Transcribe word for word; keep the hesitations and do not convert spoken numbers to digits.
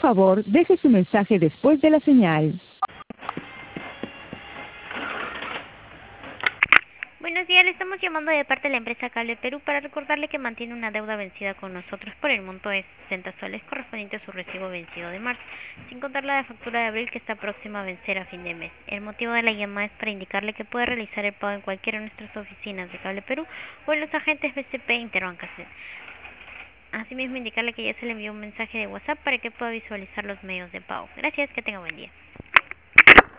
favor, deje su mensaje después de la señal. Buenos días, le estamos llamando de parte de la empresa Cable Perú para recordarle que mantiene una deuda vencida con nosotros por el monto de sesenta soles correspondiente a su recibo vencido de marzo, sin contar la factura de abril que está próxima a vencer a fin de mes. El motivo de la llamada es para indicarle que puede realizar el pago en cualquiera de nuestras oficinas de Cable Perú o en los agentes B C P e Interbancación. Asimismo, indicarle que ya se le envió un mensaje de WhatsApp para que pueda visualizar los medios de pago. Gracias, que tenga buen día.